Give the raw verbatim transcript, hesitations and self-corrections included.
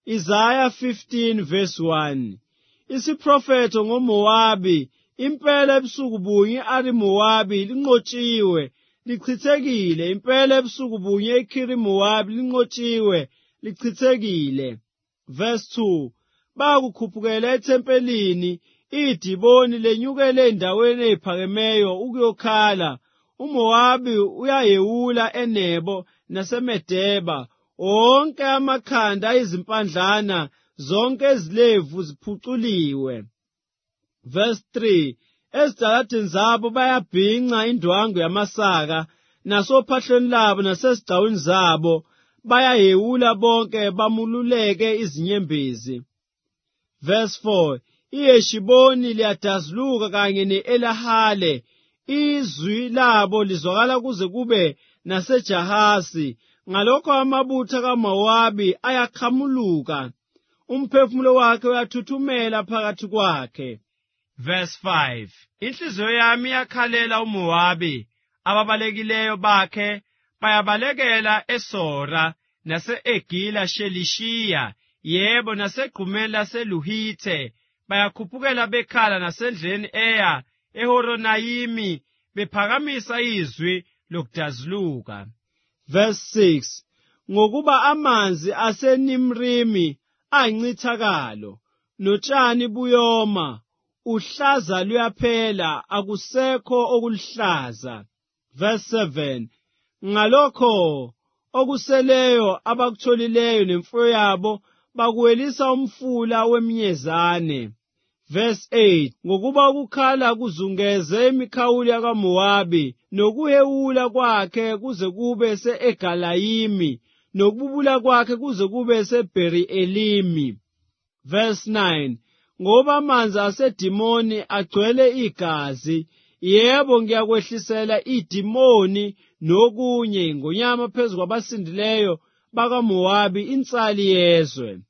Isaiah fifteen verse one. Isiprofeto ngoMowabi, impela ebusuku bunye ari Mowabi linqotshiwe, lichithekile, impela ebusuku bunye iKhiri Mowabi linqotshiwe, lichithekile. Verse two. Bakukhuphukela ethempelini, iDiboni lenyukele endaweni eziphakemeyo ukuyokhala. UMowabi uyayewula eNebo naseMedeba, wonke amakhanda izimpandlana, zonke ezilevu ziphuculiwe. Verse three. Ezitaladini zabo bayabhinca indwangu yamasaka, nasophahlweni labo nasesigcawini zabo bayayewula bonke bamululeke izinyembezi. Verse four. IHeshiboni liyadazuluka kanye ne-Elahale, izwi labo lizwakala kuze kube naseJahasi. Ngalokho amabutho kaMowabi ayaqhamuluka, umphefumulo wakhe uyathuthumela phakathi kwakhe. Verse five. Inhliziyo yami iyakhalela uMowabi, ababalekileyo bakhe bayabalekela eSora nase-Egila Shelishiya, yebo nasegqumeni laseLuhithe, bayakhuphukela bekhala nasendleni eya eHoronayimi, bephakamisa izwi lokudazuluka. Verse six. Ngokuba amanzi aseNimrimi ayincithakalo, notshani buyoma, uhlaza luyaphela, akusekho okuluhlaza. Verse seven. Ngalokho okuseleyo abakutholileyo nemfuyo yabo bakuwelisa umfula weminyezane. Verse eight. Ngokuba ukukhala kuzungeze imikhawulo yakaMowabi, nokuhewula kwakhe kuze kube se-Egalayimi, nokububula kwakhe kuze kube seBheri-Elimi. Verse nine. Ngoba amanzi aseDimoni agcwele igazi, yebo ngiyakwehlisela iDimoni nokunye ingonyama phezu kwabasindileyo bakaMowabi insali yezwe.